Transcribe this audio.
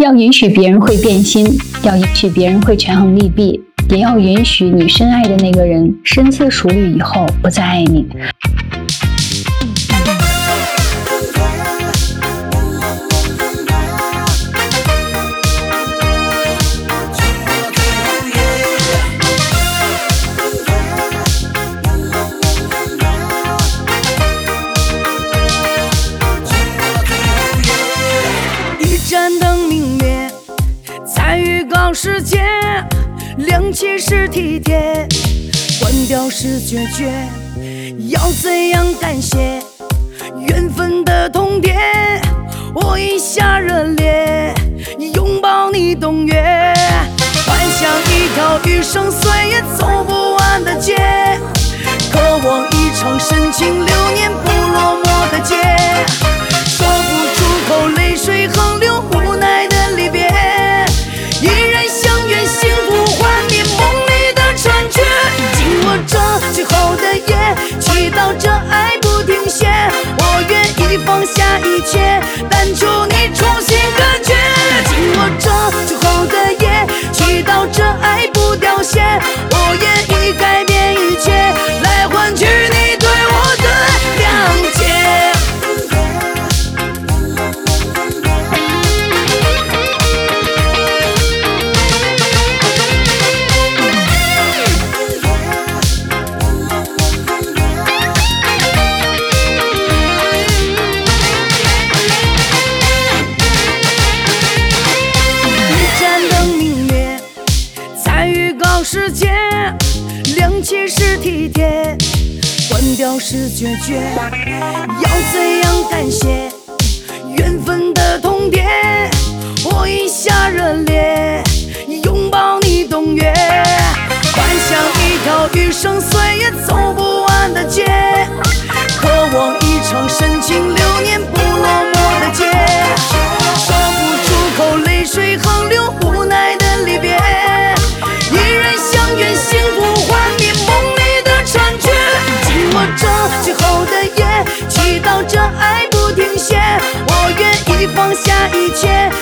要允许别人会变心，要允许别人会权衡利弊，也要允许你深爱的那个人深思熟虑以后不再爱你。 盏灯明灭，在预告时间，亮起是体贴，关掉是决绝。要怎样感谢缘分的通牒？我一下热烈，拥抱你冬月，幻想一条余生岁月走不完的街，渴望一场深情流年不落寞的劫。说不出口，泪水横流，无奈的离别，依然相约幸福幻灭梦里的穿越。紧握着最后的夜，祈祷着爱不停歇，我愿意放下一切，但求你重新感觉。紧握着最后的夜，祈祷着爱不凋谢，我愿意改变一切，来换取你对我的谅解。时间亮起是体贴，关掉是决绝。要怎样感谢缘分的通牒？我一下热烈，拥抱你冬月，幻想一条余生岁月走不完的街，渴望一场深情流年不落寞的劫。说不出口，泪水横流，无奈的离别，依然相约幸福幻灭梦里的穿越。紧握着最后的夜，祈祷着爱不停歇，我愿意放下一切，